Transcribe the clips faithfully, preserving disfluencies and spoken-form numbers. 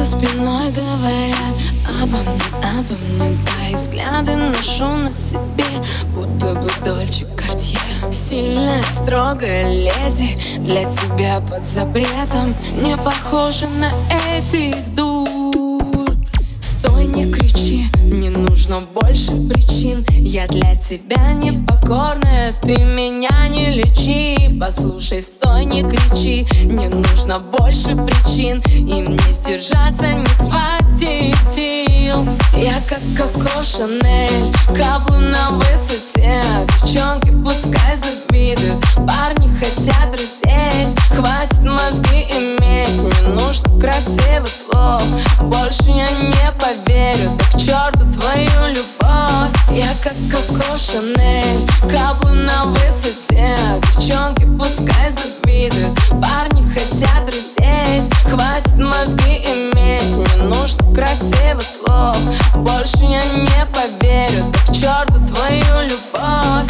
спиной говорят обо мне, обо мне. Твои взгляды ношу на себе, будто бы Дольче Картье. Сильная, строгая леди, для тебя под запретом, не похожа на этих дур. Стой, не кричи, не нужно больше причин. Я для тебя непокорная, ты меня не лечи. Послушай, стой, не кричи, не нужно больше причин. И мне сдержаться не хватит сил. Я как Коко Шанель, каплю на высоте. Девчонки пускай завидуют, парни хотят раздеть. Хватит мозги иметь, не нужно красивых слов. Больше я не поверю, да к черту твою любовь. Я как Коко Шанель, каплю на высоте. Девчонки пускай завидуют, парни хотят раздеть. Хватит мозги иметь, не нужно красивых слов. Больше я не поверю, да к черту твою любовь.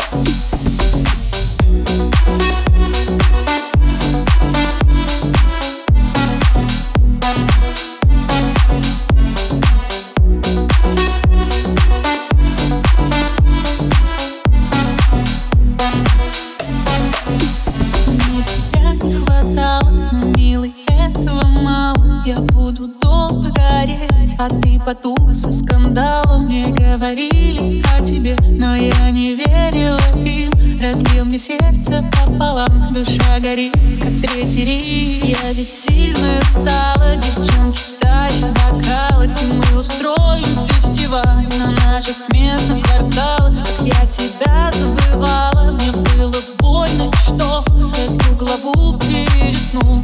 Я буду долго гореть, а ты потух со скандалом. Мне говорили о тебе, но я не верила им. Разбил мне сердце пополам, душа горит, как третий Рим. Я ведь сильная стала, девчонки тащат бокалы, и мы устроим фестиваль на наших местных кварталах. Как я тебя забывала, мне было больно, и что эту главу перелистну.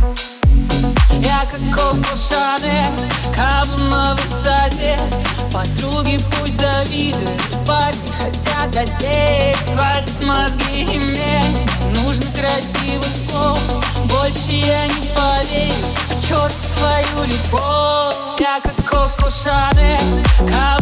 Я как Коко Шанель, каплю на высоте. Подруги пусть завидуют, парни хотят раздеть. Хватит мозги иметь, не нужно красивых слов. Больше я не поверю, к черту твою любовь. Я как Коко Шанель, каплю